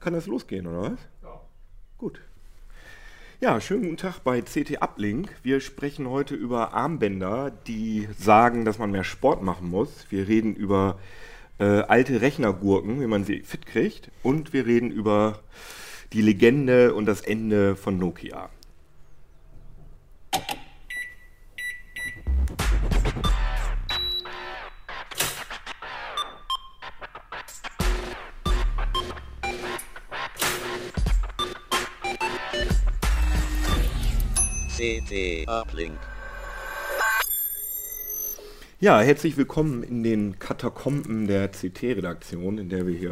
kann das losgehen, oder was? Ja. Gut. Ja, schönen guten Tag bei CT Uplink. Wir sprechen heute über Armbänder, die sagen, dass man mehr Sport machen muss. Wir reden über alte Rechnergurken, wie man sie fit kriegt. Und wir reden über die Legende und das Ende von Nokia. CT Uplink. Ja, herzlich willkommen in den Katakomben der CT-Redaktion, in der wir hier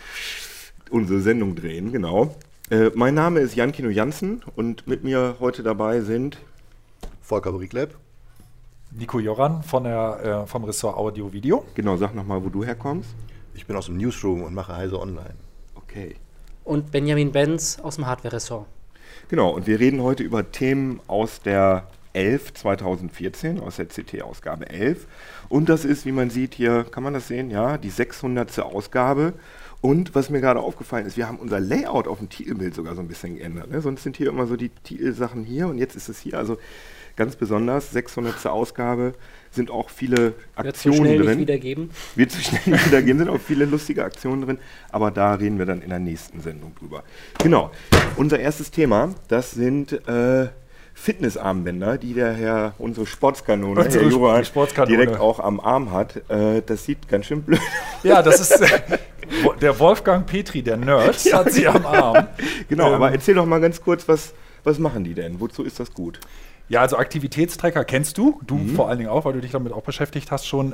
unsere Sendung drehen, genau. Mein Name ist Jan-Kino Jansen und mit mir heute dabei sind Volker Brikleb, Nico Joran vom Ressort Audio-Video. Genau, sag nochmal, wo du herkommst. ich bin aus dem Newsroom und mache Heise Online. Okay. Und Benjamin Benz aus dem Hardware-Ressort. Genau, und wir reden heute über Themen aus der 11 2014, aus der CT-Ausgabe 11. Und das ist, wie man sieht hier, kann man das sehen? Ja, die 600. Ausgabe. Und was mir gerade aufgefallen ist, wir haben unser Layout auf dem Titelbild sogar so ein bisschen geändert. Ne? Sonst sind hier immer so die Titelsachen hier und jetzt ist es hier. Also ganz besonders, 600. Ausgabe, sind auch viele Aktionen drin. Wird so schnell nicht wiedergeben. Wird so schnell nicht wiedergeben, sind auch viele lustige Aktionen drin. Aber da reden wir dann in der nächsten Sendung drüber. Genau, unser erstes Thema, das sind Fitnessarmbänder, die der Herr, unsere Sportskanone, Herr Joran, direkt auch am Arm hat. Das sieht ganz schön blöd aus. Ja, das ist der Wolfgang Petri, der Nerd, Ja, hat sie am Arm. Genau, aber erzähl doch mal ganz kurz, was machen die denn? Wozu ist das gut? Ja, also Aktivitätstracker kennst du vor allen Dingen auch, weil du dich damit auch beschäftigt hast schon,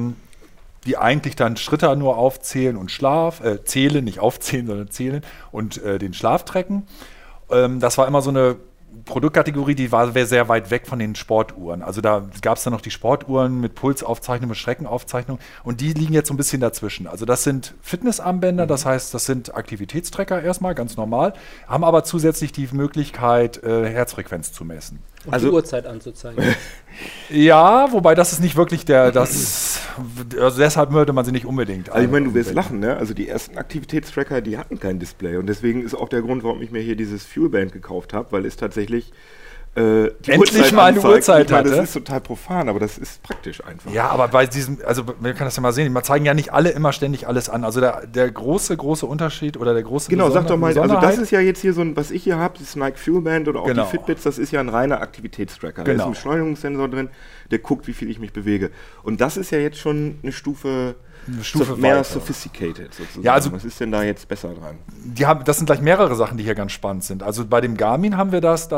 die eigentlich dann Schritte nur aufzählen und zählen, nicht aufzählen, sondern zählen und den Schlaf tracken. Das war immer so eine Produktkategorie, die war sehr weit weg von den Sportuhren. Also da gab es dann noch die Sportuhren mit Pulsaufzeichnung, mit Streckenaufzeichnung und die liegen jetzt so ein bisschen dazwischen. Also das sind Fitnessarmbänder, das heißt, das sind Aktivitätstracker erstmal, ganz normal, haben aber zusätzlich die Möglichkeit, Herzfrequenz zu messen. Und die Uhrzeit anzuzeigen. Ja, wobei das ist nicht wirklich also deshalb würde man sie nicht unbedingt. Also ich meine, du wirst lachen, ne? Also die ersten Aktivitätstracker, die hatten kein Display und deswegen ist auch der Grund, warum ich mir hier dieses Fuelband gekauft habe, weil es tatsächlich die endlich mal eine Uhrzeit ich meine, hatte. Das ist total profan, aber das ist praktisch einfach. Ja, aber bei diesem, also man kann das ja mal sehen, man zeigen ja nicht alle immer ständig alles an. Also der große Unterschied oder der große Genau, sag doch mal, also Besonderheit, das ist ja jetzt hier so ein, was ich hier habe, das Nike Fuelband oder auch Genau. die Fitbits, das ist ja ein reiner Aktivitätstracker. Da ist ein Beschleunigungssensor drin, der guckt, wie viel ich mich bewege. Und das ist ja jetzt schon eine Stufe mehr weiter. Sophisticated sozusagen. Ja, also was ist denn da jetzt besser dran? das sind gleich mehrere Sachen, die hier ganz spannend sind. Also bei dem Garmin haben wir dass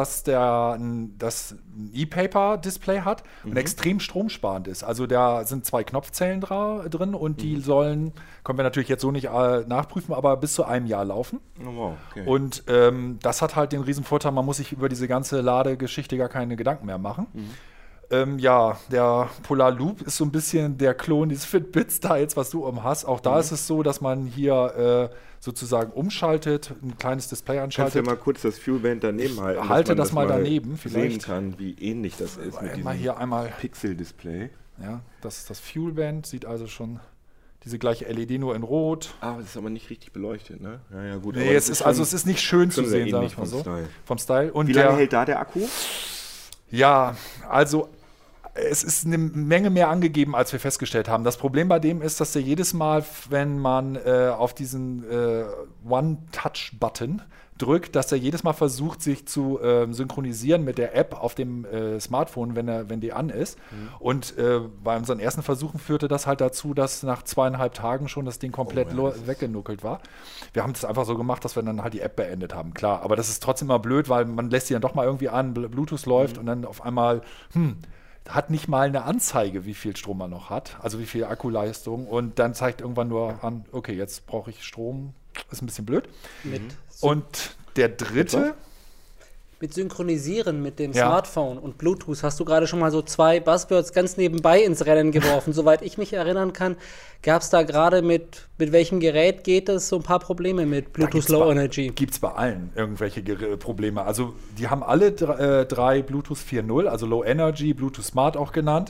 das E-Paper-Display hat und extrem stromsparend ist. Also da sind 2 Knopfzellen drin und die können wir natürlich jetzt so nicht nachprüfen, aber bis zu einem Jahr laufen. Oh, wow, okay. Und das hat halt den riesen Vorteil, man muss sich über diese ganze Ladegeschichte gar keine Gedanken mehr machen. Ja, der Polar Loop ist so ein bisschen der Klon dieses Fitbits da jetzt, was du hast. Auch da ist es so, dass man hier sozusagen umschaltet, ein kleines Display anschaltet. Kannst du ja mal kurz das Fuelband daneben halten? Halte das mal daneben, sehen vielleicht. kann, wie ähnlich das ist mit diesem Pixel-Display. Ja, das ist das Fuelband, sieht also schon diese gleiche LED nur in Rot. Ah, das ist aber nicht richtig beleuchtet, ne? Ja, gut. Nee, es ist nicht schön zu sehen, sag ich mal so. Vom Style. Und wie lange hält da der Akku? Ja, also es ist eine Menge mehr angegeben, als wir festgestellt haben. Das Problem bei dem ist, dass der jedes Mal, wenn man auf diesen One-Touch-Button drückt, dass er jedes Mal versucht, sich zu synchronisieren mit der App auf dem Smartphone, wenn die an ist. Und bei unseren ersten Versuchen führte das halt dazu, dass nach 2,5 Tagen schon das Ding komplett weggenuckelt war. Wir haben das einfach so gemacht, dass wir dann halt die App beendet haben, klar. Aber das ist trotzdem mal blöd, weil man lässt sie dann doch mal irgendwie an, Bluetooth läuft und dann auf einmal, hat nicht mal eine Anzeige, wie viel Strom man noch hat, also wie viel Akkuleistung und dann zeigt irgendwann nur an, okay, jetzt brauche ich Strom, ist ein bisschen blöd. Und der dritte... Mit Synchronisieren mit dem Smartphone und Bluetooth hast du gerade schon mal so 2 Buzzwords ganz nebenbei ins Rennen geworfen. Soweit ich mich erinnern kann, gab es da gerade mit welchem Gerät geht es, so ein paar Probleme mit Bluetooth Low Energy? Gibt es bei allen irgendwelche Probleme. Also die haben alle 3 Bluetooth 4.0, also Low Energy, Bluetooth Smart auch genannt.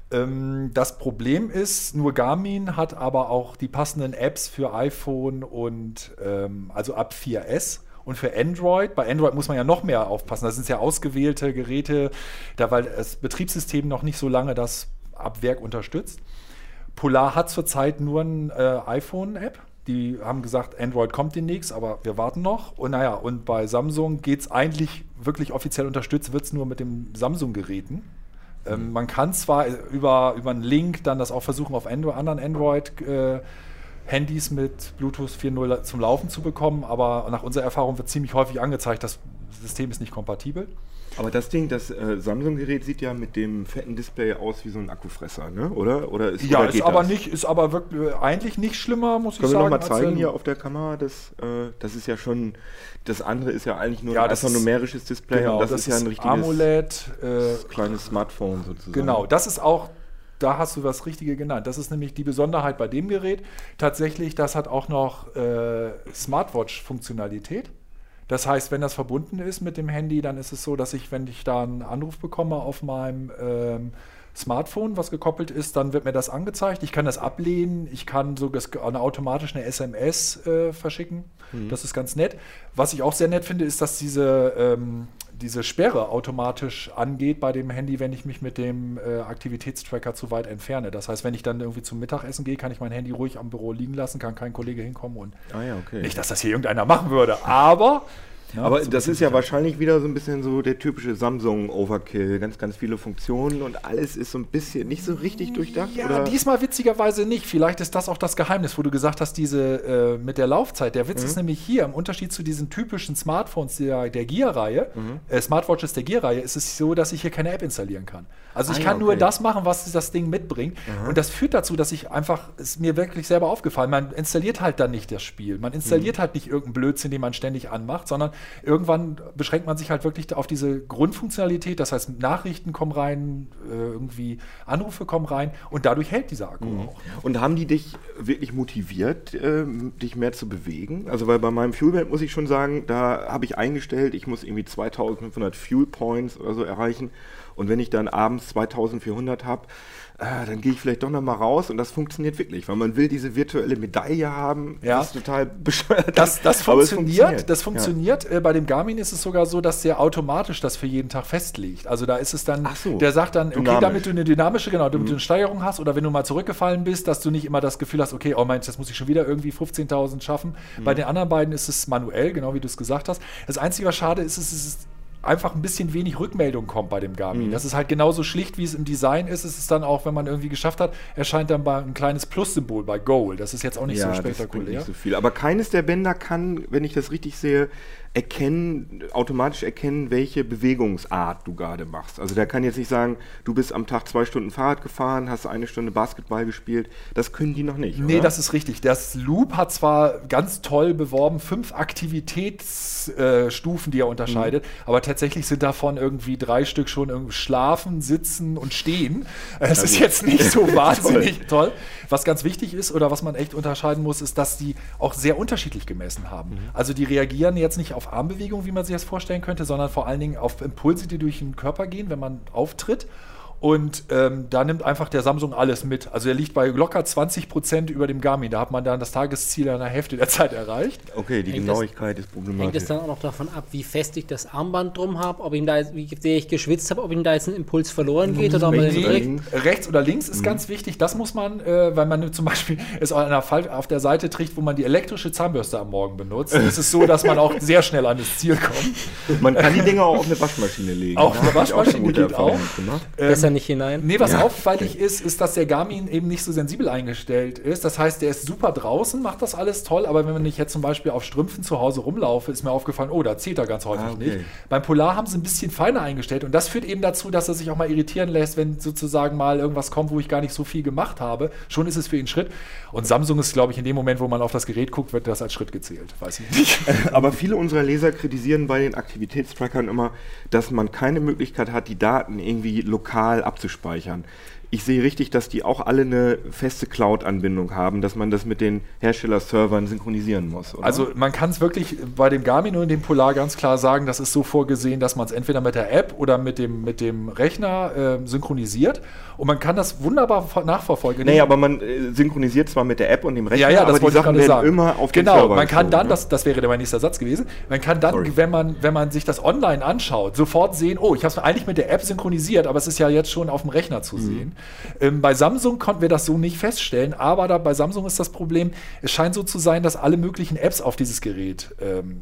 Das Problem ist, nur Garmin hat aber auch die passenden Apps für iPhone und also ab 4S. Und für Android, bei Android muss man ja noch mehr aufpassen. Das sind ja ausgewählte Geräte, weil das Betriebssystem noch nicht so lange das ab Werk unterstützt. Polar hat zurzeit nur eine iPhone-App. Die haben gesagt, Android kommt demnächst, aber wir warten noch. Und und bei Samsung geht es eigentlich wirklich offiziell unterstützt, wird es nur mit den Samsung-Geräten. Man kann zwar über einen Link dann das auch versuchen, auf anderen Android-Handys mit Bluetooth 4.0 zum Laufen zu bekommen, aber nach unserer Erfahrung wird ziemlich häufig angezeigt, das System ist nicht kompatibel. Aber das Samsung-Gerät sieht ja mit dem fetten Display aus wie so ein Akkufresser, ne? Oder? Ist aber wirklich eigentlich nicht schlimmer, muss ich sagen. Können wir nochmal zeigen hier auf der Kamera? Das ist ja schon, das andere ist ja eigentlich nur ein numerisches Display, genau, und das ist ja ein richtiges AMOLED, kleines Smartphone sozusagen. Genau, das ist auch, da hast du das Richtige genannt. Das ist nämlich die Besonderheit bei dem Gerät. Tatsächlich, das hat auch noch Smartwatch-Funktionalität. Das heißt, wenn das verbunden ist mit dem Handy, dann ist es so, dass wenn ich da einen Anruf bekomme auf meinem Smartphone, was gekoppelt ist, dann wird mir das angezeigt. Ich kann das ablehnen, ich kann sogar automatisch eine SMS verschicken. Das ist ganz nett. Was ich auch sehr nett finde, ist, dass diese Sperre automatisch angeht bei dem Handy, wenn ich mich mit dem Aktivitätstracker zu weit entferne. Das heißt, wenn ich dann irgendwie zum Mittagessen gehe, kann ich mein Handy ruhig am Büro liegen lassen, kann kein Kollege hinkommen und nicht, dass das hier irgendeiner machen würde, aber aber das ist ja wahrscheinlich wieder so ein bisschen so der typische Samsung-Overkill. Ganz, ganz viele Funktionen und alles ist so ein bisschen nicht so richtig durchdacht. Ja, oder? Diesmal witzigerweise nicht. Vielleicht ist das auch das Geheimnis, wo du gesagt hast, diese mit der Laufzeit. Der Witz ist nämlich hier, im Unterschied zu diesen typischen Smartphones der Gear-Reihe, Smartwatches der Gear-Reihe, ist es so, dass ich hier keine App installieren kann. Also ich kann nur das machen, was das Ding mitbringt. Und das führt dazu, dass ich einfach, ist mir wirklich selber aufgefallen, man installiert halt dann nicht das Spiel. Man installiert halt nicht irgendeinen Blödsinn, den man ständig anmacht, sondern irgendwann beschränkt man sich halt wirklich auf diese Grundfunktionalität, das heißt Nachrichten kommen rein, irgendwie Anrufe kommen rein und dadurch hält dieser Akku auch. Und haben die dich wirklich motiviert, dich mehr zu bewegen? Also weil bei meinem Fuelband muss ich schon sagen, da habe ich eingestellt, ich muss irgendwie 2500 Fuel Points oder so erreichen und wenn ich dann abends 2400 habe, dann gehe ich vielleicht doch noch mal raus und das funktioniert wirklich, weil man will diese virtuelle Medaille haben, das ist total bescheuert. Das funktioniert. Das funktioniert. Bei dem Garmin ist es sogar so, dass der automatisch das für jeden Tag festlegt. Also da ist es dann, der sagt dann, okay, damit du eine dynamische, damit du eine Steigerung hast oder wenn du mal zurückgefallen bist, dass du nicht immer das Gefühl hast, okay, oh Mensch, das muss ich schon wieder irgendwie 15.000 schaffen. Bei den anderen beiden ist es manuell, genau wie du es gesagt hast. Das Einzige, was schade ist, es ist einfach ein bisschen wenig Rückmeldung kommt bei dem Garmin. Das ist halt genauso schlicht, wie es im Design ist. Es ist dann auch, wenn man irgendwie geschafft hat, erscheint dann ein kleines Plus-Symbol bei Goal. Das ist jetzt auch nicht so spektakulär. Nicht so viel. Aber keines der Bänder kann, wenn ich das richtig sehe, automatisch erkennen, welche Bewegungsart du gerade machst. Also der kann jetzt nicht sagen, du bist am Tag 2 Stunden Fahrrad gefahren, hast 1 Stunde Basketball gespielt. Das können die noch nicht, Nee, oder? Das ist richtig. Das Loop hat zwar ganz toll beworben, 5 Aktivitätsstufen, die er unterscheidet, aber tatsächlich sind davon irgendwie 3 Stück schon irgendwie Schlafen, Sitzen und Stehen. Es ist jetzt nicht so wahnsinnig toll. Was ganz wichtig ist oder was man echt unterscheiden muss, ist, dass die auch sehr unterschiedlich gemessen haben. Also die reagieren jetzt nicht auf Armbewegungen, wie man sich das vorstellen könnte, sondern vor allen Dingen auf Impulse, die durch den Körper gehen, wenn man auftritt. Und da nimmt einfach der Samsung alles mit. Also er liegt bei locker 20% über dem Garmin. Da hat man dann das Tagesziel in einer Hälfte der Zeit erreicht. Okay, die Genauigkeit ist problematisch. Hängt es dann auch noch davon ab, wie fest ich das Armband drum habe, ob ihm da jetzt, wie sehr ich geschwitzt habe, ob ihm da jetzt ein Impuls verloren geht oder ob man den kriegt? Rechts oder links ist ganz wichtig. Das muss man, weil man zum Beispiel es auf der Seite trägt, wo man die elektrische Zahnbürste am Morgen benutzt. Es ist so, dass man auch sehr schnell an das Ziel kommt. Man kann die Dinger auch auf eine Waschmaschine legen. Auch eine Waschmaschine geht auch. Besser nicht hinein. Nee, was auffällig ist, dass der Garmin eben nicht so sensibel eingestellt ist. Das heißt, der ist super draußen, macht das alles toll, aber wenn ich jetzt zum Beispiel auf Strümpfen zu Hause rumlaufe, ist mir aufgefallen, da zählt er ganz häufig nicht. Beim Polar haben sie ein bisschen feiner eingestellt und das führt eben dazu, dass er sich auch mal irritieren lässt, wenn sozusagen mal irgendwas kommt, wo ich gar nicht so viel gemacht habe. Schon ist es für ihn Schritt. Und Samsung ist, glaube ich, in dem Moment, wo man auf das Gerät guckt, wird das als Schritt gezählt. Weiß ich nicht. Aber viele unserer Leser kritisieren bei den Aktivitätstrackern immer, dass man keine Möglichkeit hat, die Daten irgendwie lokal abzuspeichern. ich sehe richtig, dass die auch alle eine feste Cloud-Anbindung haben, dass man das mit den Herstellerservern synchronisieren muss, oder? Also man kann es wirklich bei dem Garmin und dem Polar ganz klar sagen, das ist so vorgesehen, dass man es entweder mit der App oder mit dem Rechner synchronisiert und man kann das wunderbar nachverfolgen. Nee, aber man synchronisiert zwar mit der App und dem Rechner, ja, das aber die Sachen werden immer auf den Server Genau, man kann geschoben, dann, ne? das wäre mein nächster Satz gewesen, man kann dann, wenn man sich das online anschaut, sofort sehen, oh, ich habe es eigentlich mit der App synchronisiert, aber es ist ja jetzt schon auf dem Rechner zu sehen. Bei Samsung konnten wir das so nicht feststellen, aber bei Samsung ist das Problem, es scheint so zu sein, dass alle möglichen Apps auf dieses Gerät,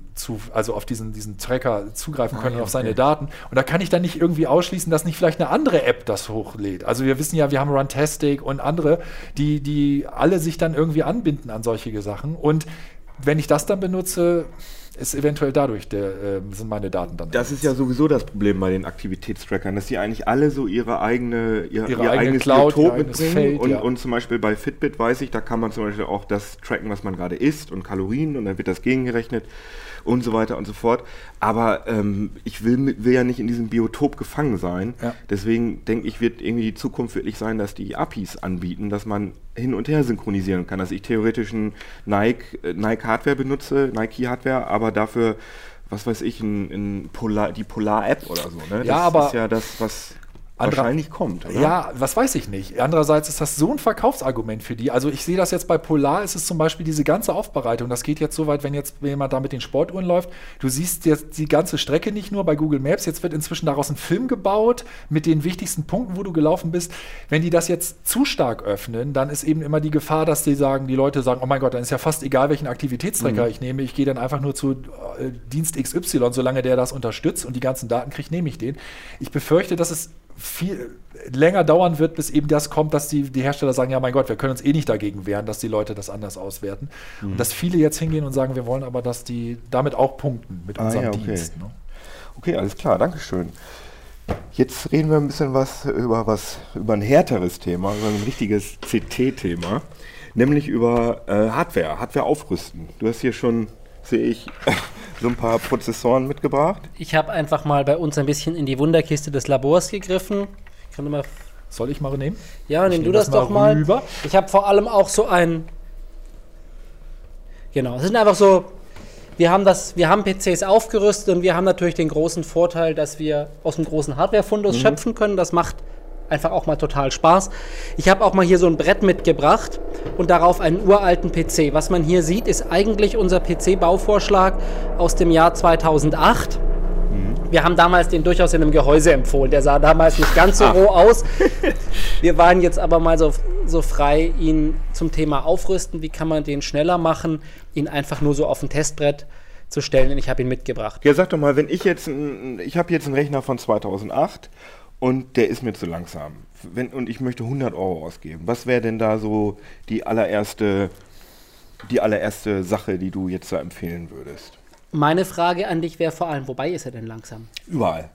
also auf diesen Tracker zugreifen können und auf seine Daten. Und da kann ich dann nicht irgendwie ausschließen, dass nicht vielleicht eine andere App das hochlädt. Also wir wissen ja, wir haben Runtastic und andere, die alle sich dann irgendwie anbinden an solche Sachen. Und wenn ich das dann benutze, ist eventuell dadurch sind meine Daten dann. Das ist ja sowieso das Problem bei den Aktivitätstrackern, dass die eigentlich alle so ihr eigenes Cloud, Biotop ihr eigenes mitbringen. Feld, Und zum Beispiel bei Fitbit weiß ich, da kann man zum Beispiel auch das tracken, was man gerade isst und Kalorien und dann wird das gegengerechnet und so weiter und so fort. Aber ich will ja nicht in diesem Biotop gefangen sein. Ja. Deswegen denke ich, wird irgendwie die Zukunft wirklich sein, dass die APIs anbieten, dass man hin und her synchronisieren kann. Dass ich theoretisch ein Nike-Hardware benutze, Nike-Hardware, aber dafür, was weiß ich, die Polar-App oder so. Ne? Ja, das aber ist ja das, was wahrscheinlich kommt, oder? Ja, was weiß ich nicht. Andererseits ist das so ein Verkaufsargument für die. Also ich sehe das jetzt bei Polar, ist es zum Beispiel diese ganze Aufbereitung. Das geht jetzt so weit, wenn jemand da mit den Sportuhren läuft. Du siehst jetzt die ganze Strecke nicht nur bei Google Maps. Jetzt wird inzwischen daraus ein Film gebaut mit den wichtigsten Punkten, wo du gelaufen bist. Wenn die das jetzt zu stark öffnen, dann ist eben immer die Gefahr, dass die Leute sagen, oh mein Gott, dann ist ja fast egal, welchen Aktivitätstracker ich nehme. Ich gehe dann einfach nur zu Dienst XY, solange der das unterstützt und die ganzen Daten kriegt, nehme ich den. Ich befürchte, dass es viel länger dauern wird, bis eben das kommt, dass die Hersteller sagen, ja mein Gott, wir können uns eh nicht dagegen wehren, dass die Leute das anders auswerten. Und dass viele jetzt hingehen und sagen, wir wollen aber, dass die damit auch punkten mit unserem Dienst. Ne? Okay, alles klar, Dankeschön. Jetzt reden wir ein bisschen über ein härteres Thema, über ein richtiges CT-Thema, nämlich über Hardware aufrüsten. Du hast hier schon, sehe ich, so ein paar Prozessoren mitgebracht. Ich habe einfach mal bei uns ein bisschen in die Wunderkiste des Labors gegriffen. Soll ich mal nehmen? Ja, nimm du das doch mal. Rüber. Ich habe vor allem auch so Genau, es sind einfach so, wir haben PCs aufgerüstet und wir haben natürlich den großen Vorteil, dass wir aus dem großen Hardware-Fundus schöpfen können. Das macht einfach auch mal total Spaß. Ich habe auch mal hier so ein Brett mitgebracht und darauf einen uralten PC. Was man hier sieht, ist eigentlich unser PC-Bauvorschlag aus dem Jahr 2008. Wir haben damals den durchaus in einem Gehäuse empfohlen. Der sah damals nicht ganz so roh aus. Wir waren jetzt aber mal so frei, ihn zum Thema Aufrüsten, wie kann man den schneller machen, ihn einfach nur so auf ein Testbrett zu stellen, und ich habe ihn mitgebracht. Ja, sag doch mal, wenn ich habe jetzt einen Rechner von 2008 und der ist mir zu langsam. Und ich möchte 100 € ausgeben. Was wäre denn da so die allererste Sache, die du jetzt da empfehlen würdest? Meine Frage an dich wäre vor allem, wobei ist er denn langsam? Überall.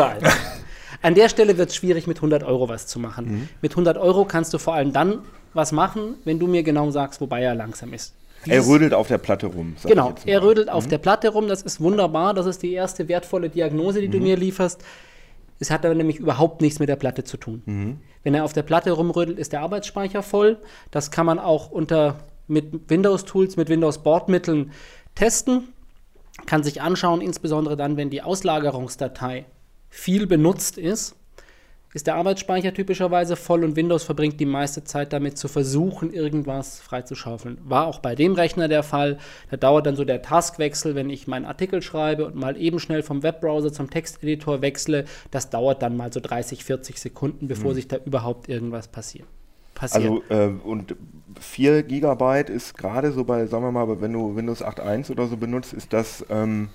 An der Stelle wird es schwierig, mit 100 € was zu machen. Mit 100 € kannst du vor allem dann was machen, wenn du mir genau sagst, wobei er langsam ist. Er rödelt auf der Platte rum. Genau, er rödelt auf der Platte rum. Das ist wunderbar. Das ist die erste wertvolle Diagnose, die du mir lieferst. Es hat aber nämlich überhaupt nichts mit der Platte zu tun. Wenn er auf der Platte rumrödelt, ist der Arbeitsspeicher voll. Das kann man auch mit Windows-Tools, mit Windows-Bordmitteln testen. Kann sich anschauen, insbesondere dann, wenn die Auslagerungsdatei viel benutzt ist der Arbeitsspeicher typischerweise voll und Windows verbringt die meiste Zeit damit zu versuchen, irgendwas freizuschaufeln. War auch bei dem Rechner der Fall. Da dauert dann so der Taskwechsel, wenn ich meinen Artikel schreibe und mal eben schnell vom Webbrowser zum Texteditor wechsle. Das dauert dann mal so 30, 40 Sekunden, bevor sich da überhaupt irgendwas passiert. Also, und 4 GB ist gerade so bei, sagen wir mal, wenn du Windows 8.1 oder so benutzt, ist das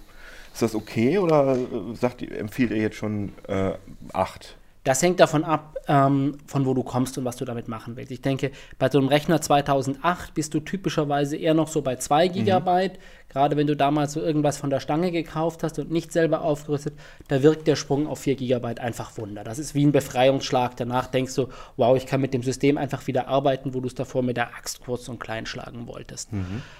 okay oder empfiehlt ihr jetzt schon 8? Das hängt davon ab, von wo du kommst und was du damit machen willst. Ich denke, bei so einem Rechner 2008 bist du typischerweise eher noch so bei 2 GB. Gerade wenn du damals so irgendwas von der Stange gekauft hast und nicht selber aufgerüstet, da wirkt der Sprung auf 4 GB einfach Wunder. Das ist wie ein Befreiungsschlag. Danach denkst du, wow, ich kann mit dem System einfach wieder arbeiten, wo du es davor mit der Axt kurz und klein schlagen wolltest.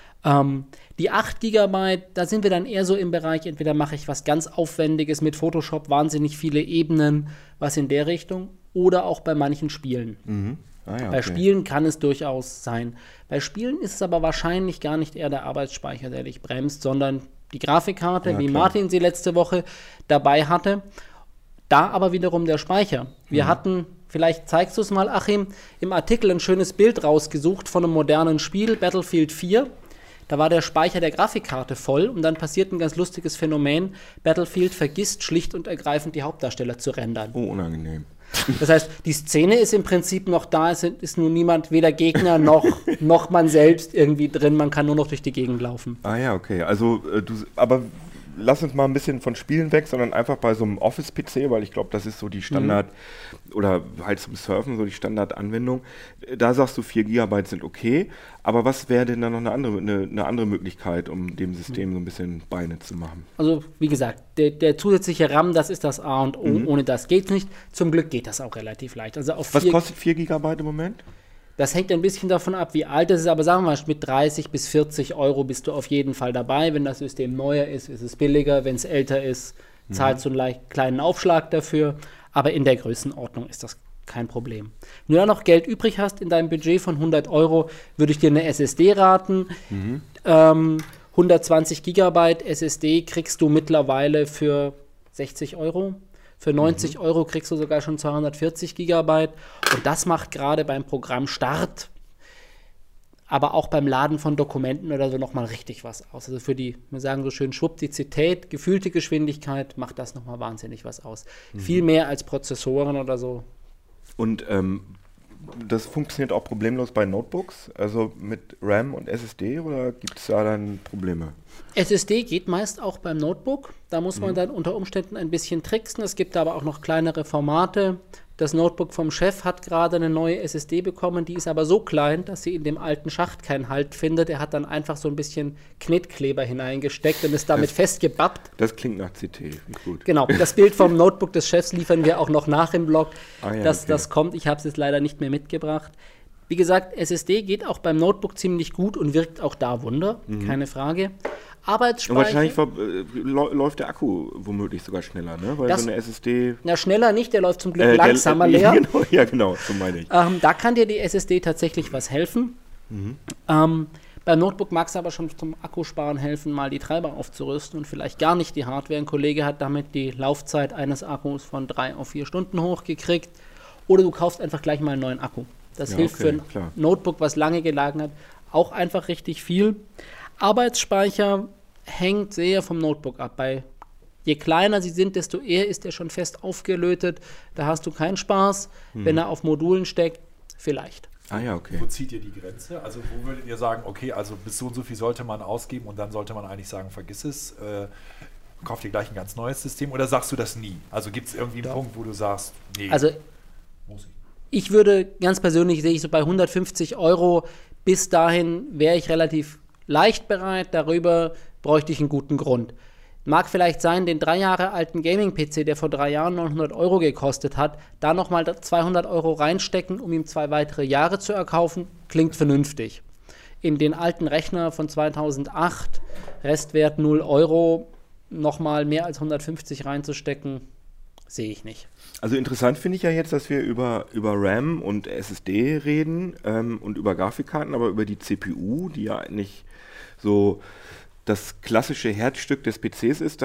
Die 8 GB, da sind wir dann eher so im Bereich, entweder mache ich was ganz Aufwendiges mit Photoshop, wahnsinnig viele Ebenen, was in der Richtung, oder auch bei manchen Spielen. Bei Spielen kann es durchaus sein. Bei Spielen ist es aber wahrscheinlich gar nicht eher der Arbeitsspeicher, der dich bremst, sondern die Grafikkarte, wie Martin sie letzte Woche dabei hatte. Da aber wiederum der Speicher. Wir hatten, vielleicht zeigst du es mal, Achim, im Artikel ein schönes Bild rausgesucht von einem modernen Spiel, Battlefield 4. Da war der Speicher der Grafikkarte voll und dann passiert ein ganz lustiges Phänomen. Battlefield vergisst schlicht und ergreifend die Hauptdarsteller zu rendern. Oh, unangenehm. Das heißt, die Szene ist im Prinzip noch da, es ist nun niemand, weder Gegner noch man selbst irgendwie drin, man kann nur noch durch die Gegend laufen. Ah ja, okay. Also, aber lass uns mal ein bisschen von Spielen weg, sondern einfach bei so einem Office-PC, weil ich glaube, das ist so die Standard, oder halt zum Surfen so die Standardanwendung. Da sagst du, 4 GB sind okay, aber was wäre denn dann noch eine andere Möglichkeit, um dem System so ein bisschen Beine zu machen? Also, wie gesagt, der zusätzliche RAM, das ist das A und O, ohne das geht's nicht. Zum Glück geht das auch relativ leicht. Also was kostet 4 GB im Moment? Das hängt ein bisschen davon ab, wie alt es ist, aber sagen wir mal, mit 30 bis 40 Euro bist du auf jeden Fall dabei. Wenn das System neuer ist, ist es billiger. Wenn es älter ist, zahlst du einen leicht kleinen Aufschlag dafür. Aber in der Größenordnung ist das kein Problem. Wenn du da noch Geld übrig hast in deinem Budget von 100 Euro, würde ich dir eine SSD raten. 120 GB SSD kriegst du mittlerweile für 60 Euro. Für 90 Euro kriegst du sogar schon 240 GB. Und das macht gerade beim Programmstart, aber auch beim Laden von Dokumenten oder so nochmal richtig was aus. Also für die, wir sagen so schön, Schwuppdizität, gefühlte Geschwindigkeit, macht das nochmal wahnsinnig was aus. Viel mehr als Prozessoren oder so. Und das funktioniert auch problemlos bei Notebooks, also mit RAM und SSD, oder gibt es da dann Probleme? SSD geht meist auch beim Notebook. Da muss man dann unter Umständen ein bisschen tricksen. Es gibt aber auch noch kleinere Formate. Das Notebook vom Chef hat gerade eine neue SSD bekommen, die ist aber so klein, dass sie in dem alten Schacht keinen Halt findet. Er hat dann einfach so ein bisschen Knetkleber hineingesteckt und ist damit festgebappt. Das klingt nach CT, gut. Genau, das Bild vom Notebook des Chefs liefern wir auch noch nach im Blog. Ja, das kommt, ich habe es jetzt leider nicht mehr mitgebracht. Wie gesagt, SSD geht auch beim Notebook ziemlich gut und wirkt auch da Wunder, keine Frage. Arbeitsspeicher. Und wahrscheinlich läuft der Akku womöglich sogar schneller, ne? Weil so eine SSD. Na, schneller nicht, der läuft zum Glück langsamer leer. Genau, so meine ich. Da kann dir die SSD tatsächlich was helfen. Beim Notebook mag es aber schon zum Akkusparen helfen, mal die Treiber aufzurüsten und vielleicht gar nicht die Hardware. Ein Kollege hat damit die Laufzeit eines Akkus von 3 auf 4 Stunden hochgekriegt. Oder du kaufst einfach gleich mal einen neuen Akku. Das hilft für ein Notebook, was lange gelagert hat, auch einfach richtig viel. Arbeitsspeicher hängt sehr vom Notebook ab. Je kleiner sie sind, desto eher ist er schon fest aufgelötet. Da hast du keinen Spaß. Wenn er auf Modulen steckt, vielleicht. Ah ja, okay. Wo zieht ihr die Grenze? Also wo würdet ihr sagen, okay, also bis so und so viel sollte man ausgeben und dann sollte man eigentlich sagen, vergiss es, kauft ihr gleich ein ganz neues System oder sagst du das nie? Also gibt es irgendwie einen Punkt, wo du sagst, nee, also muss ich. Ich würde ganz persönlich, sehe ich so bei 150 Euro, bis dahin wäre ich relativ leicht bereit, darüber bräuchte ich einen guten Grund. Mag vielleicht sein, den 3 Jahre alten Gaming-PC, der vor 3 Jahren 900 Euro gekostet hat, da nochmal 200 Euro reinstecken, um ihm 2 weitere Jahre zu erkaufen, klingt vernünftig. In den alten Rechner von 2008, Restwert 0 Euro, nochmal mehr als 150 reinzustecken, sehe ich nicht. Also interessant finde ich ja jetzt, dass wir über RAM und SSD reden und über Grafikkarten, aber über die CPU, die ja eigentlich so das klassische Herzstück des PCs ist,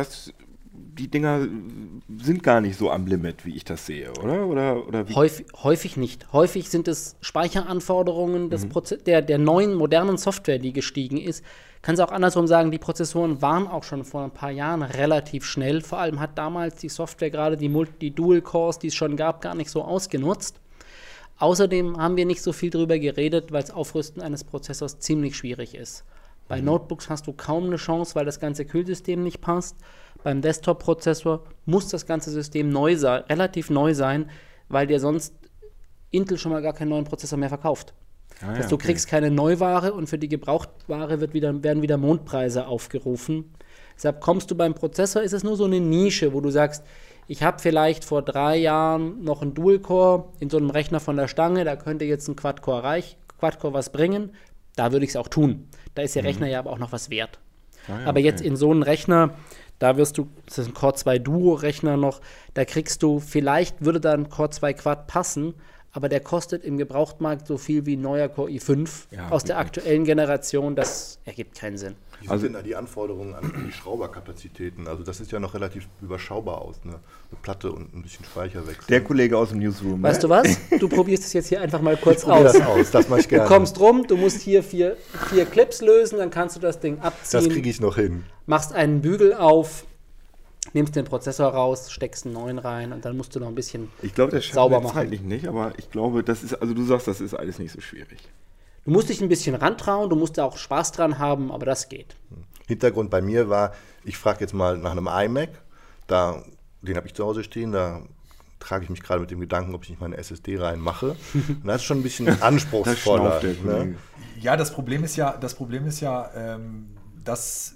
die Dinger sind gar nicht so am Limit, wie ich das sehe, oder wie? Häufig nicht. Häufig sind es Speicheranforderungen der neuen, modernen Software, die gestiegen ist. Kannst auch andersrum sagen, die Prozessoren waren auch schon vor ein paar Jahren relativ schnell. Vor allem hat damals die Software gerade die Dual-Cores, die es schon gab, gar nicht so ausgenutzt. Außerdem haben wir nicht so viel drüber geredet, weil das Aufrüsten eines Prozessors ziemlich schwierig ist. Bei Notebooks hast du kaum eine Chance, weil das ganze Kühlsystem nicht passt. Beim Desktop-Prozessor muss das ganze System relativ neu sein, weil dir sonst Intel schon mal gar keinen neuen Prozessor mehr verkauft. Du kriegst keine Neuware und für die Gebrauchtware werden wieder Mondpreise aufgerufen. Deshalb kommst du beim Prozessor, ist es nur so eine Nische, wo du sagst, ich habe vielleicht vor 3 Jahren noch einen Dual-Core in so einem Rechner von der Stange, da könnte jetzt ein Quad-Core was bringen, da würde ich es auch tun. Da ist der Rechner ja aber auch noch was wert. Aber jetzt in so einen Rechner, Da das ist ein Core 2 Duo-Rechner noch, da kriegst du, vielleicht würde da ein Core 2 Quad passen, aber der kostet im Gebrauchtmarkt so viel wie ein neuer Core i5 aus der aktuellen Generation. Das ergibt keinen Sinn. Wie sind da die Anforderungen an die Schrauberkapazitäten? Also das sieht ja noch relativ überschaubar aus, ne? Eine Platte und ein bisschen Speicherwechsel. Der Kollege aus dem Newsroom. Weißt du was? Du probierst es jetzt hier einfach mal kurz Probier aus. das mache ich gerne. Du kommst rum, du musst hier vier Clips lösen, dann kannst du das Ding abziehen. Das kriege ich noch hin. Machst einen Bügel auf, nimmst den Prozessor raus, steckst einen neuen rein und dann musst du noch ein bisschen Ich glaube, das sauber schaffen wir machen. zeitlich nicht, aber ich glaube, das ist, also du sagst, das ist alles nicht so schwierig. Du musst dich ein bisschen rantrauen, du musst da auch Spaß dran haben, aber das geht. Hintergrund bei mir war, ich frage jetzt mal nach einem iMac, den habe ich zu Hause stehen, da trage ich mich gerade mit dem Gedanken, ob ich nicht meine SSD reinmache. Und das ist schon ein bisschen anspruchsvoller. Ne? Ja, das Problem ist ja, dass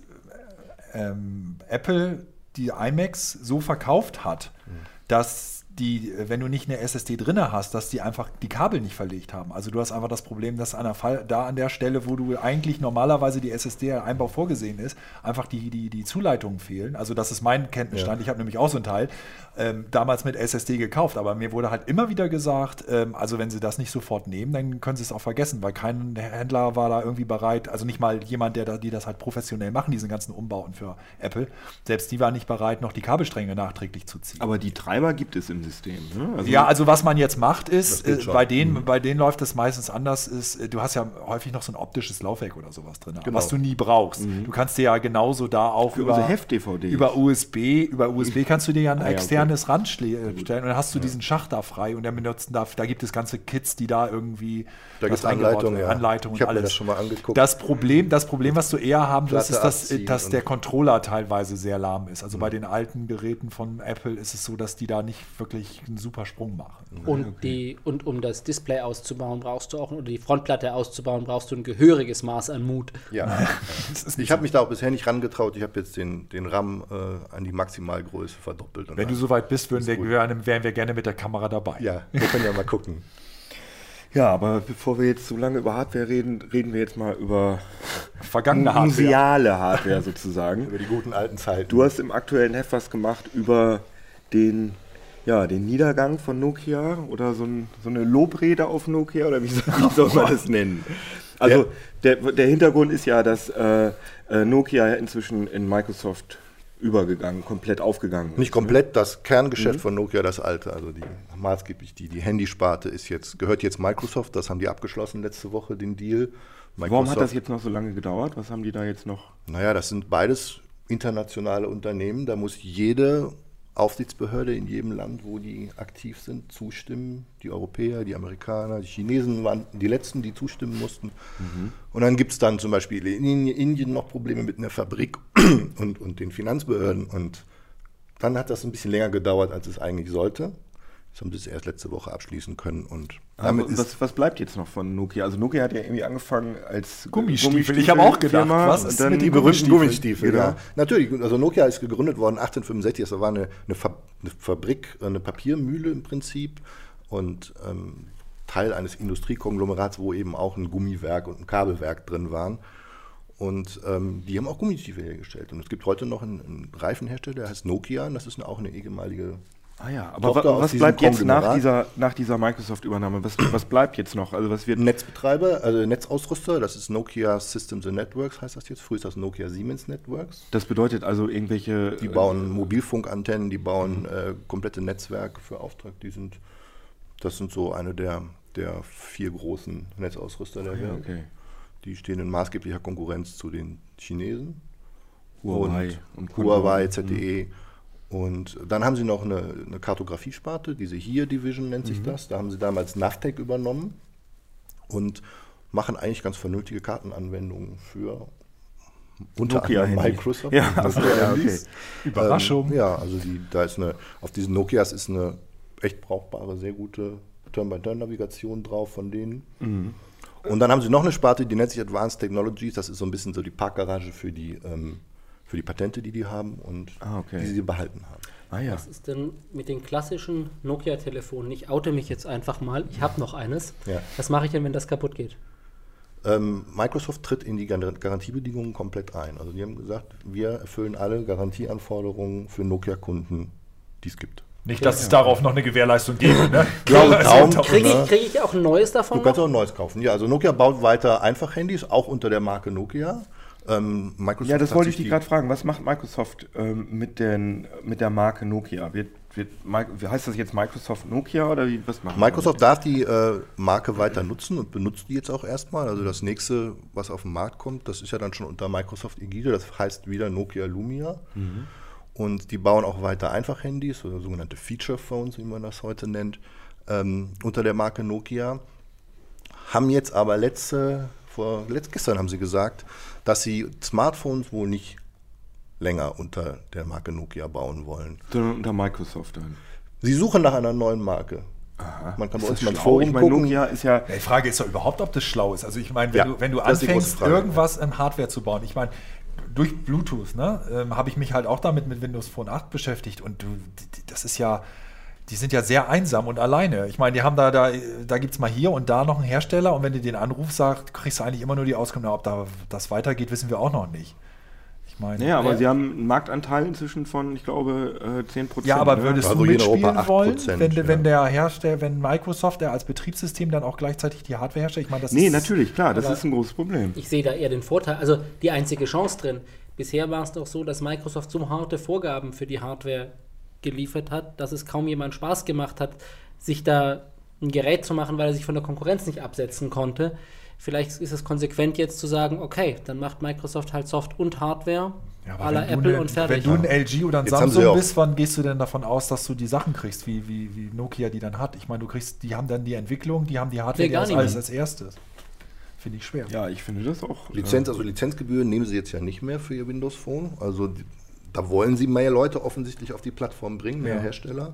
Apple die iMacs so verkauft hat, dass die, wenn du nicht eine SSD drin hast, dass die einfach die Kabel nicht verlegt haben. Also du hast einfach das Problem, dass an der Stelle, wo du eigentlich normalerweise die SSD-Einbau vorgesehen ist, einfach die Zuleitungen fehlen. Also das ist mein Kenntnisstand. Ich habe nämlich auch so ein Teil damals mit SSD gekauft, aber mir wurde halt immer wieder gesagt, also wenn sie das nicht sofort nehmen, dann können sie es auch vergessen, weil kein Händler war da irgendwie bereit, also nicht mal jemand, die das halt professionell machen, diese ganzen Umbauten für Apple, selbst die waren nicht bereit, noch die Kabelstränge nachträglich zu ziehen. Aber die Treiber gibt es im System. Ne? Also was man jetzt macht ist, bei denen läuft es meistens anders, du hast ja häufig noch so ein optisches Laufwerk oder sowas drin, was du nie brauchst. Du kannst dir ja genauso da auch für unsere Heft-DVD über USB kannst du dir ja ein externes Rand stellen und dann hast du diesen Schacht da frei und der benutzen darf, da gibt es ganze Kits, die da irgendwie da gibt es Anleitungen und ich habe mir alles. das schon mal angeguckt. Das Problem, was du eher haben wirst, ist, dass der Controller teilweise sehr lahm ist. Also bei den alten Geräten von Apple ist es so, dass die da nicht wirklich einen super Sprung machen. Und um das Display auszubauen, oder die Frontplatte auszubauen, brauchst du ein gehöriges Maß an Mut. Ja. Ich habe mich da auch bisher nicht rangetraut. Ich habe jetzt den RAM an die Maximalgröße verdoppelt. Wenn du soweit bist, wären wir gerne mit der Kamera dabei. Ja, wir können ja mal gucken. Ja, aber bevor wir jetzt so lange über Hardware reden wir jetzt mal über vergangene Hardware. Museale Hardware sozusagen. Über die guten alten Zeiten. Du hast im aktuellen Heft was gemacht über den Niedergang von Nokia oder so eine Lobrede auf Nokia oder wie soll man das nennen? Also der Hintergrund ist ja, dass Nokia inzwischen in Microsoft komplett aufgegangen ist. Nicht komplett, das Kerngeschäft von Nokia, das alte, also maßgeblich die Handysparte gehört jetzt Microsoft, das haben die abgeschlossen letzte Woche, den Deal. Warum hat das jetzt noch so lange gedauert? Was haben die da jetzt noch? Naja, das sind beides internationale Unternehmen, da muss jede Aufsichtsbehörde in jedem Land, wo die aktiv sind, zustimmen. Die Europäer, die Amerikaner, die Chinesen waren die Letzten, die zustimmen mussten. Und dann gibt es dann zum Beispiel in Indien noch Probleme mit einer Fabrik und den Finanzbehörden. Und dann hat das ein bisschen länger gedauert, als es eigentlich sollte. Das haben sie es erst letzte Woche abschließen können. Und was bleibt jetzt noch von Nokia? Also Nokia hat ja irgendwie angefangen als Gummistiefel. Ich habe auch gedacht, was ist dann mit die berühmten Gummistiefel. Genau. Ja. Natürlich, also Nokia ist gegründet worden 1865. Das war eine Fabrik, eine Papiermühle im Prinzip und Teil eines Industriekonglomerats, wo eben auch ein Gummiwerk und ein Kabelwerk drin waren. Und die haben auch Gummistiefel hergestellt. Und es gibt heute noch einen Reifenhersteller, der heißt Nokia. Und das ist auch eine ehemalige. Ah ja, aber was bleibt jetzt nach dieser Microsoft-Übernahme? Was bleibt jetzt noch? Also was wird Netzbetreiber, also Netzausrüster, das ist Nokia Systems and Networks, heißt das jetzt. Früher ist das Nokia Siemens Networks. Das bedeutet also irgendwelche... Die bauen Mobilfunkantennen, die bauen komplette Netzwerke für Auftrag. Das sind so eine der 4 großen Netzausrüster der Welt. Okay. Die stehen in maßgeblicher Konkurrenz zu den Chinesen. und Huawei, ZTE. Und dann haben sie noch eine Kartografiesparte, diese HERE-Division nennt sich das. Da haben sie damals Navtec übernommen und machen eigentlich ganz vernünftige Kartenanwendungen für unter anderem Microsoft. Ja, okay. Überraschung. Also auf diesen Nokias ist eine echt brauchbare, sehr gute Turn-by-Turn-Navigation drauf von denen. Und dann haben sie noch eine Sparte, die nennt sich Advanced Technologies. Das ist so ein bisschen so die Parkgarage für die Patente, die haben und die sie behalten haben. Ah, ja. Was ist denn mit den klassischen Nokia-Telefonen? Ich oute mich jetzt einfach mal. Ich habe noch eines. Ja. Was mache ich denn, wenn das kaputt geht? Microsoft tritt in die Garantiebedingungen komplett ein. Also die haben gesagt, wir erfüllen alle Garantieanforderungen für Nokia-Kunden, die es gibt. Nicht, dass es darauf noch eine Gewährleistung gäbe. Ne? Kriege ich auch ein neues davon? Du kannst auch ein neues kaufen. Ja, also Nokia baut weiter Einfach-Handys, auch unter der Marke Nokia. Microsoft ja, das wollte ich dich gerade fragen. Was macht Microsoft mit der Marke Nokia? Heißt das jetzt Microsoft Nokia oder was macht Microsoft darf die Marke weiter nutzen und benutzt die jetzt auch erstmal. Also das nächste, was auf den Markt kommt, das ist ja dann schon unter Microsoft-Ägide. Das heißt wieder Nokia Lumia. Und die bauen auch weiter Einfach-Handys oder sogenannte Feature-Phones, wie man das heute nennt, unter der Marke Nokia. Haben jetzt aber gestern haben sie gesagt, dass sie Smartphones wohl nicht länger unter der Marke Nokia bauen wollen. Sondern unter Microsoft dann. Sie suchen nach einer neuen Marke. Aha. Man kann bei uns mal ins Forum gucken. Nokia ist ja Die Frage ist doch überhaupt, ob das schlau ist. Also ich meine, wenn du anfängst, irgendwas im Hardware zu bauen, ich meine, durch Bluetooth, habe ich mich halt auch damit mit Windows Phone 8 beschäftigt und das ist ja, die sind ja sehr einsam und alleine. Ich meine, die haben da gibt es mal hier und da noch einen Hersteller und wenn du den anrufst, kriegst du eigentlich immer nur die Auskunft, ob da das weitergeht, wissen wir auch noch nicht. Ich meine, naja, aber sie haben einen Marktanteil inzwischen von, ich glaube, 10%. Ja, aber würdest du mitspielen wollen, wenn der Hersteller, wenn Microsoft als Betriebssystem dann auch gleichzeitig die Hardware herstellt? Ich meine, das ist natürlich, klar, das ist ein großes Problem. Ich sehe da eher den Vorteil, also die einzige Chance drin. Bisher war es doch so, dass Microsoft so harte Vorgaben für die Hardware geliefert hat, dass es kaum jemand Spaß gemacht hat, sich da ein Gerät zu machen, weil er sich von der Konkurrenz nicht absetzen konnte. Vielleicht ist es konsequent jetzt zu sagen, okay, dann macht Microsoft halt Soft und Hardware à la Apple und fertig. Wenn du ein LG oder ein Samsung bist, wann gehst du denn davon aus, dass du die Sachen kriegst, wie Nokia die dann hat? Ich meine, die haben dann die Entwicklung, die haben die Hardware, die alles als erstes. Finde ich schwer. Ja, ich finde das auch. Lizenzgebühren nehmen sie jetzt ja nicht mehr für ihr Windows Phone. Also da wollen sie mehr Leute offensichtlich auf die Plattform bringen, mehr Hersteller.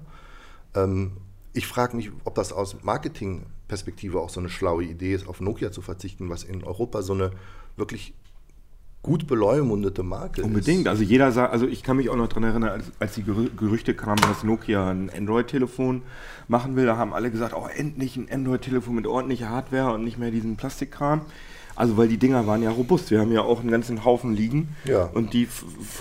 Ich frage mich, ob das aus Marketingperspektive auch so eine schlaue Idee ist, auf Nokia zu verzichten, was in Europa so eine wirklich gut beleumundete Marke ist. Unbedingt. Also jeder sagt, also ich kann mich auch noch daran erinnern, als die Gerüchte kamen, dass Nokia ein Android-Telefon machen will, da haben alle gesagt, oh, endlich ein Android-Telefon mit ordentlicher Hardware und nicht mehr diesen Plastikkram. Also weil die Dinger waren ja robust. Wir haben ja auch einen ganzen Haufen liegen und die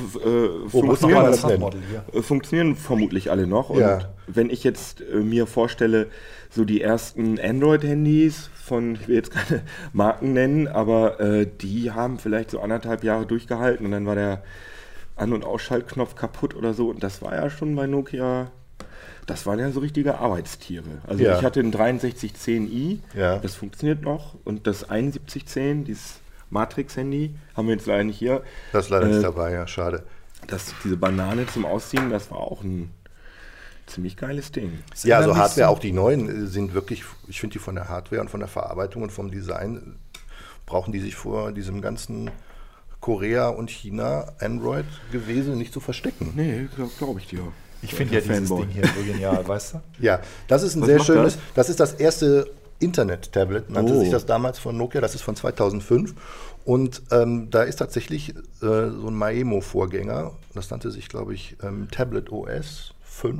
funktionieren vermutlich alle noch. Und wenn ich jetzt mir vorstelle, so die ersten Android-Handys von, ich will jetzt keine Marken nennen, aber die haben vielleicht so 1,5 Jahre durchgehalten und dann war der An- und Ausschaltknopf kaputt oder so. Und das war ja schon bei Nokia... Das waren ja so richtige Arbeitstiere. Also ich hatte ein 6310i, das funktioniert noch. Und das 7110, dieses Matrix-Handy, haben wir jetzt leider nicht hier. Das ist leider nicht dabei, ja, schade. Diese Banane zum Ausziehen, das war auch ein ziemlich geiles Ding. Ja, also Hardware, auch die neuen sind wirklich, ich finde die von der Hardware und von der Verarbeitung und vom Design, brauchen die sich vor diesem ganzen Korea und China Android-Gewese nicht zu verstecken. Nee, glaube ich dir. Ich finde ja dieses Ding hier so genial, weißt du? Ja, das ist ein sehr schönes, das ist das erste Internet-Tablet, nannte sich das damals von Nokia, das ist von 2005 und da ist tatsächlich so ein Maemo-Vorgänger, das nannte sich, glaube ich, Tablet OS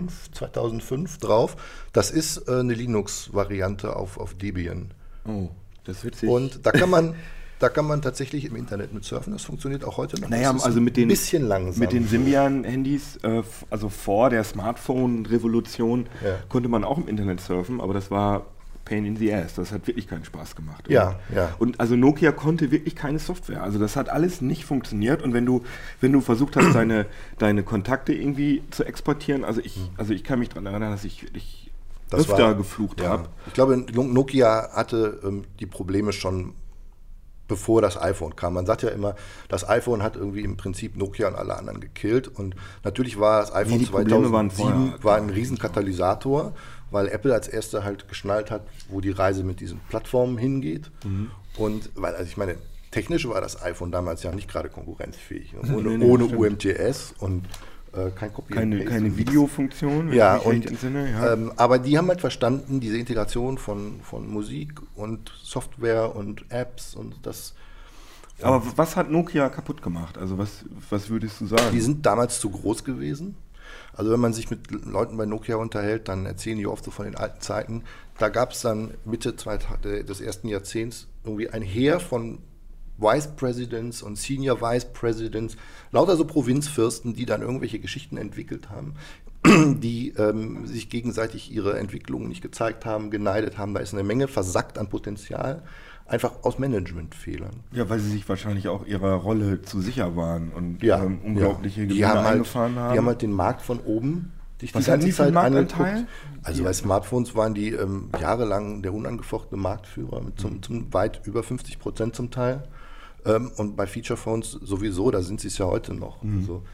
2005 drauf. Das ist eine Linux-Variante auf Debian. Oh, das ist witzig. Und da kann man tatsächlich im Internet mit surfen. Das funktioniert auch heute noch. Naja, also mit den, bisschen langsam. Mit den Symbian-Handys, also vor der Smartphone-Revolution, konnte man auch im Internet surfen, aber das war Pain in the Ass. Das hat wirklich keinen Spaß gemacht. Ja. Und also Nokia konnte wirklich keine Software. Also das hat alles nicht funktioniert. Und wenn du versucht hast, deine Kontakte irgendwie zu exportieren, also ich kann mich daran erinnern, dass ich wirklich öfter geflucht habe. Ich glaube, Nokia hatte die Probleme schon bevor das iPhone kam. Man sagt ja immer, das iPhone hat irgendwie im Prinzip Nokia und alle anderen gekillt. Und natürlich war das iPhone 2007 war ein Riesenkatalysator, weil Apple als erster halt geschnallt hat, wo die Reise mit diesen Plattformen hingeht. Und weil, also ich meine, technisch war das iPhone damals ja nicht gerade konkurrenzfähig. Ohne UMTS und kein Copy and Paste. Keine Videofunktion, ja, und, aber die haben halt verstanden, diese Integration von Musik und Software und Apps und das. Aber was hat Nokia kaputt gemacht? Also was würdest du sagen? Die sind damals zu groß gewesen. Also wenn man sich mit Leuten bei Nokia unterhält, dann erzählen die oft so von den alten Zeiten. Da gab es dann Mitte des ersten Jahrzehnts irgendwie ein Heer von Vice Presidents und Senior Vice Presidents, lauter so Provinzfürsten, die dann irgendwelche Geschichten entwickelt haben, die sich gegenseitig ihre Entwicklungen nicht gezeigt haben, geneidet haben. Da ist eine Menge versackt an Potenzial, einfach aus Managementfehlern. Ja, weil sie sich wahrscheinlich auch ihrer Rolle zu sicher waren und unglaubliche Die Gewinne haben eingefahren haben. Die haben halt den Markt von oben sich Was die ganze hatten die für einen Zeit Marktanteil? angeguckt. Also bei Smartphones waren die jahrelang der unangefochtene Marktführer mit zum weit über 50% zum Teil. Und bei Feature-Phones sowieso, da sind sie es ja heute noch. Also,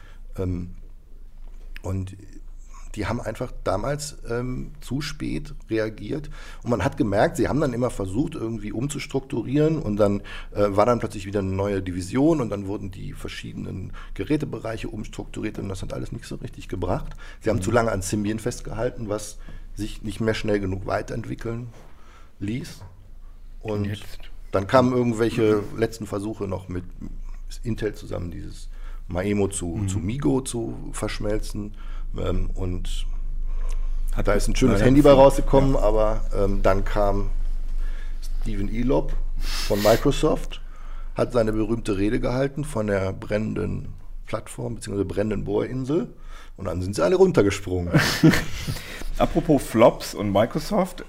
und die haben einfach damals zu spät reagiert. Und man hat gemerkt, sie haben dann immer versucht, irgendwie umzustrukturieren. Und dann war dann plötzlich wieder eine neue Division und dann wurden die verschiedenen Gerätebereiche umstrukturiert. Und das hat alles nicht so richtig gebracht. Sie haben zu lange an Symbian festgehalten, was sich nicht mehr schnell genug weiterentwickeln ließ. Und dann kamen irgendwelche letzten Versuche noch mit Intel zusammen, dieses Maemo zu Migo zu verschmelzen. Und da ist ein schönes Handy bei rausgekommen, aber dann kam Stephen Elop von Microsoft, hat seine berühmte Rede gehalten von der brennenden Plattform bzw. brennenden Bohrinsel und dann sind sie alle runtergesprungen. Apropos Flops und Microsoft,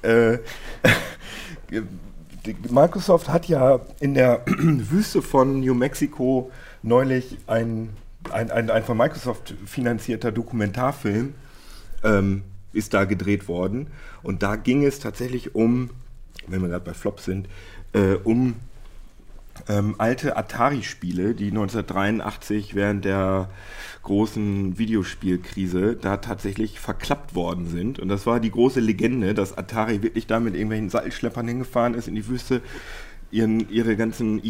Microsoft hat ja in der Wüste von New Mexico neulich ein von Microsoft finanzierter Dokumentarfilm ist da gedreht worden. Und da ging es tatsächlich um, wenn wir gerade bei Flops sind, um alte Atari-Spiele, die 1983 während der großen Videospielkrise da tatsächlich verklappt worden sind. Und das war die große Legende, dass Atari wirklich da mit irgendwelchen Sattelschleppern hingefahren ist in die Wüste, ihre ganzen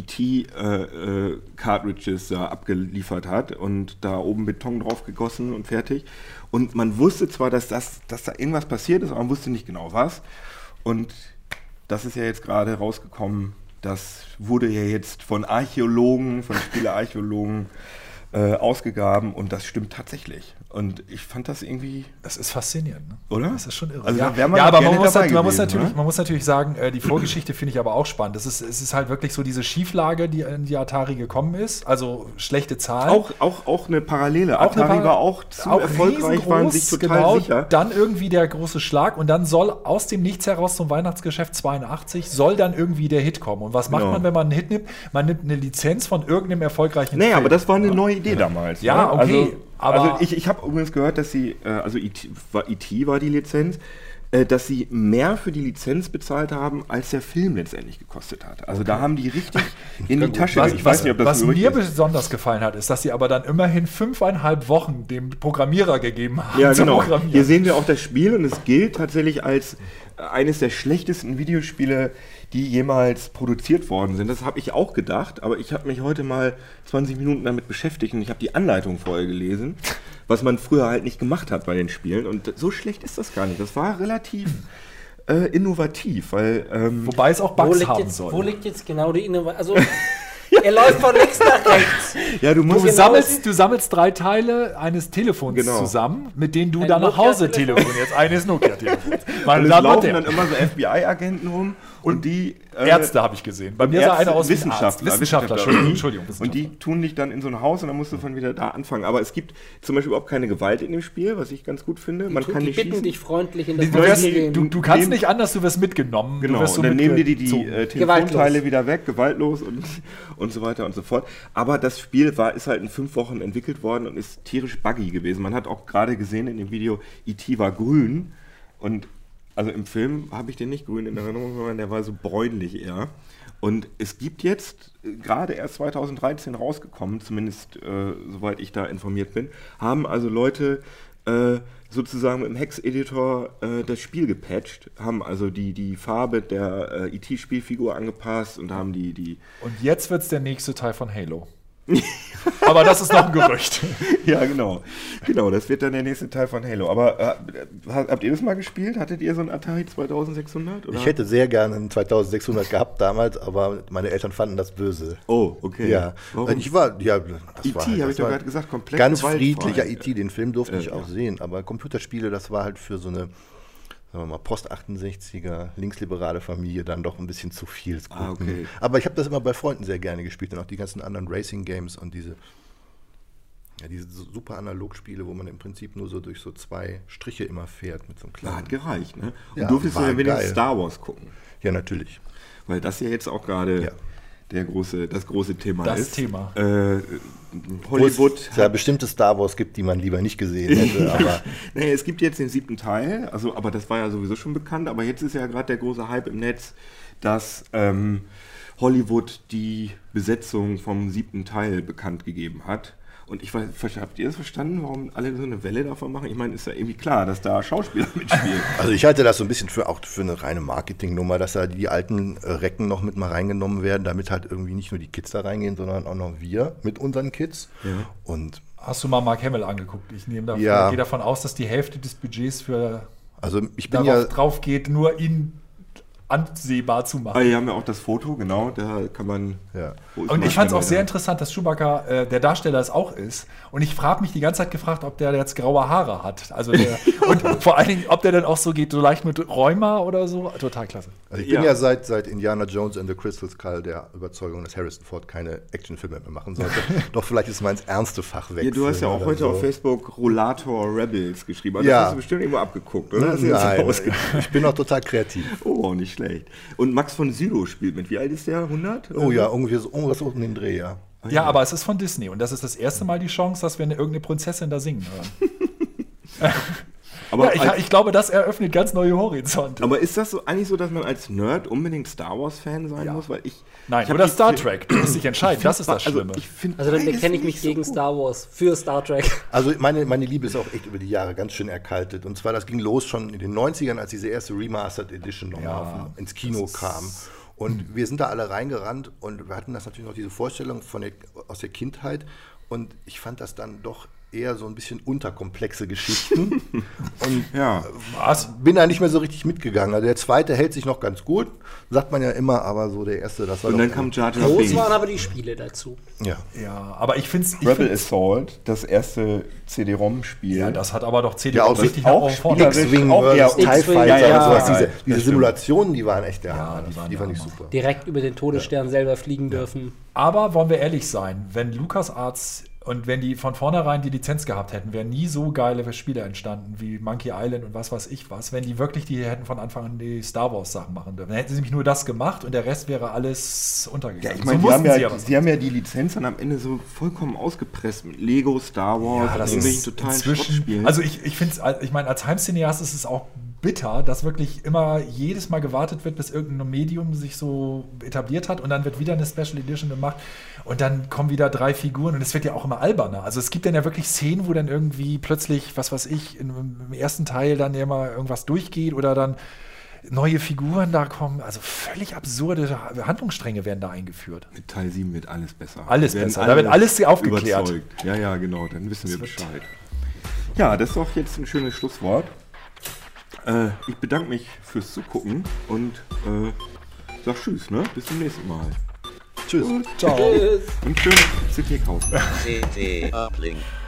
ET-Cartridges da abgeliefert hat und da oben Beton drauf gegossen und fertig. Und man wusste zwar, dass da irgendwas passiert ist, aber man wusste nicht genau was. Und das ist ja jetzt gerade rausgekommen, das wurde ja jetzt von Archäologen, von Spielearchäologen ausgegraben und das stimmt tatsächlich. Und ich fand das irgendwie... Das ist faszinierend, ne? Oder? Das ist schon irre. Also ja, aber man muss natürlich sagen, die Vorgeschichte finde ich aber auch spannend. Es ist halt wirklich so diese Schieflage, die in die Atari gekommen ist. Also schlechte Zahlen. Auch eine Parallele. Atari war auch zu erfolgreich, waren sich total sicher. Dann irgendwie der große Schlag und dann soll aus dem Nichts heraus zum Weihnachtsgeschäft 82 soll dann irgendwie der Hit kommen. Und was macht man, wenn man einen Hit nimmt? Man nimmt eine Lizenz von irgendeinem erfolgreichen Film. Aber das war eine neue Idee damals. Ja, ne? okay. Also ich habe übrigens gehört, dass sie, also E.T. war die Lizenz, dass sie mehr für die Lizenz bezahlt haben, als der Film letztendlich gekostet hat. Also da haben die richtig in die Tasche. Was mir besonders gefallen hat, ist, dass sie aber dann immerhin 5,5 Wochen dem Programmierer gegeben haben. Ja, genau. Hier sehen wir auch das Spiel und es gilt tatsächlich als eines der schlechtesten Videospiele, die jemals produziert worden sind. Das habe ich auch gedacht, aber ich habe mich heute mal 20 Minuten damit beschäftigt und ich habe die Anleitung vorher gelesen, was man früher halt nicht gemacht hat bei den Spielen. Und so schlecht ist das gar nicht. Das war relativ innovativ, weil... Wobei es auch Bugs haben soll. Wo liegt jetzt genau die Innovation? Also, er läuft von links nach rechts. Ja, du sammelst 3 Teile eines Telefons zusammen, mit denen du dann nach Hause telefonierst. Eines Nokia-Telefons. Es laufen dann immer so FBI-Agenten rum und die... Ärzte habe ich gesehen. Bei mir sah einer aus Wissenschaftler. Entschuldigung. Und die tun dich dann in so ein Haus und dann musst du von wieder da anfangen. Aber es gibt zum Beispiel überhaupt keine Gewalt in dem Spiel, was ich ganz gut finde. Man kann nicht bitten schießen. dich freundlich in das Haus zu gehen. Du kannst nicht anders, du wirst mitgenommen. Genau, und dann nehmen dir die Telefonteile wieder weg, gewaltlos und so weiter und so fort. Aber das Spiel ist halt in 5 Wochen entwickelt worden und ist tierisch buggy gewesen. Man hat auch gerade gesehen in dem Video, E.T. war grün und also im Film habe ich den nicht grün in Erinnerung, sondern der war so bräunlich eher. Und es gibt jetzt, gerade erst 2013 rausgekommen, zumindest soweit ich da informiert bin, haben also Leute sozusagen mit dem Hex-Editor das Spiel gepatcht, haben also die Farbe der E.T.-Spielfigur angepasst und haben die... Und jetzt wird es der nächste Teil von Halo. Aber das ist noch ein Gerücht. Ja, genau. Genau, das wird dann der nächste Teil von Halo. Aber habt ihr das mal gespielt? Hattet ihr so einen Atari 2600? Oder? Ich hätte sehr gerne einen 2600 gehabt damals, aber meine Eltern fanden das böse. Oh, okay. Ja, Warum? ich war, ja, E.T. habe ich doch gerade gesagt, komplett ganz gewaltfrei. friedlicher E.T., den Film durfte ich auch sehen, aber Computerspiele, das war halt für so eine, sagen wir mal, Post-68er, linksliberale Familie dann doch ein bisschen zu viel. Okay. Aber ich habe das immer bei Freunden sehr gerne gespielt und auch die ganzen anderen Racing-Games und diese super Analogspiele, wo man im Prinzip nur so durch so 2 Striche immer fährt mit so einem kleinen... Hat gereicht, ne? Und Ja, durftest du war dann wenigstens geil. Star Wars gucken? Ja, natürlich. Weil das ja jetzt auch gerade das große Thema Das ist. Thema. Hollywood Wo es ja bestimmte Star Wars gibt, die man lieber nicht gesehen hätte, aber Nee, es gibt jetzt den 7. Teil, also, aber das war ja sowieso schon bekannt, aber jetzt ist ja gerade der große Hype im Netz, dass Hollywood die Besetzung vom 7. Teil bekannt gegeben hat. Und ich weiß, habt ihr das verstanden, warum alle so eine Welle davon machen? Ich meine, ist ja irgendwie klar, dass da Schauspieler mitspielen. also ich halte das so ein bisschen auch für eine reine Marketingnummer, dass da die alten Recken noch mit mal reingenommen werden, damit halt irgendwie nicht nur die Kids da reingehen, sondern auch noch wir mit unseren Kids. Ja. Und Hast du mal Mark Hamill angeguckt? Ich gehe davon aus, dass die Hälfte des Budgets für also ich bin ja drauf geht, nur ihn ansehbar zu machen. Ah, hier haben wir auch das Foto, genau, da kann man... Ja. Wo ist Und Mark ich fand es auch Hamill sehr da? interessant, dass Chewbacca der Darsteller es auch ist. Und ich frage mich die ganze Zeit gefragt, ob der jetzt graue Haare hat. Also und vor allen Dingen, ob der dann auch so geht, so leicht mit Rheuma oder so. Total klasse. Also ich bin ja seit Indiana Jones and the Crystal Skull der Überzeugung, dass Harrison Ford keine Actionfilme mehr machen sollte. Doch vielleicht ist mal ins ernste Fach wechseln. Ja, du hast ja auch oder heute so. auf Facebook Rollator Rebels geschrieben. Also Ja. Das hast du bestimmt irgendwo abgeguckt, oder? Hast du das Nein, ausgedacht? ich bin auch total kreativ. Oh, nicht schlecht. Und Max von Sydow spielt mit. Wie alt ist der? 100? Oh ja, irgendwie so irgendwas um den Dreh, ja. Ja, aber es ist von Disney. Und das ist das erste Mal die Chance, dass wir irgendeine Prinzessin da singen hören. Aber, Ja, ich glaube, das eröffnet ganz neue Horizonte. aber ist das so eigentlich so, dass man als Nerd unbedingt Star Wars-Fan sein Ja. muss? Weil Nein, hab oder die- Star Trek. Du musst dich entscheiden. Das ist das Schlimme. Also dann bekenne ich mich gegen Star Wars für Star Trek. Also meine Liebe ist auch echt über die Jahre ganz schön erkaltet. Und zwar, das ging los schon in den 90ern, als diese erste Remastered Edition nochmal ins Kino kam. Und wir sind da alle reingerannt und wir hatten das natürlich noch diese Vorstellung aus der Kindheit. Und ich fand das dann doch eher so ein bisschen unterkomplexe Geschichten. Und Ja. Was? bin da nicht mehr so richtig mitgegangen. Also der zweite hält sich noch ganz gut, sagt man ja immer, aber so der erste, das war Und doch dann kam Jar Jar Groß Binks. waren aber die Spiele dazu. ja. Ja, aber ich finde es. Rebel Assault, das erste CD-ROM-Spiel. Ja, das hat aber doch CD Ja, auch richtig auch nach vorne. spielerisch. X-Wing auch eher versus TIE X-Wing, Fighter ja, und sowas. ja, Diese das stimmt. Simulationen, die waren echt der Hammer. die waren Die fand ich der super. Direkt über den Todesstern selber fliegen dürfen. Aber wollen wir ehrlich sein, wenn LucasArts und wenn die von vornherein die Lizenz gehabt hätten, wären nie so geile Spiele entstanden wie Monkey Island und was weiß ich was, wenn die wirklich die hätten von Anfang an die Star Wars Sachen machen dürfen. Dann hätten sie nämlich nur das gemacht und der Rest wäre alles Ja, untergegangen. ich meine, so mussten sie sie haben ja die Lizenz dann am Ende so vollkommen ausgepresst mit Lego, Star Wars, Ja, das irgendwelchen ist totalen inzwischen, Schrottspielen. also ich finde es, ich meine, als Heimcineast ist es auch bitter, dass wirklich immer jedes Mal gewartet wird, bis irgendein Medium sich so etabliert hat und dann wird wieder eine Special Edition gemacht und dann kommen wieder 3 Figuren und es wird ja auch immer alberner. Also es gibt dann ja wirklich Szenen, wo dann irgendwie plötzlich, was weiß ich, im ersten Teil dann ja mal irgendwas durchgeht oder dann neue Figuren da kommen. Also völlig absurde Handlungsstränge werden da eingeführt. Mit Teil 7 wird alles besser. Alles Wir werden besser, da wird alles aufgeklärt. überzeugt. Ja, ja, genau, dann wissen wir Bescheid. Ja, das ist doch jetzt ein schönes Schlusswort. Ich bedanke mich fürs Zugucken und sag Tschüss, ne? Bis zum nächsten Mal. Tschüss. Ciao. Tschüss. Und schönes CT kaufen. CT Uplink.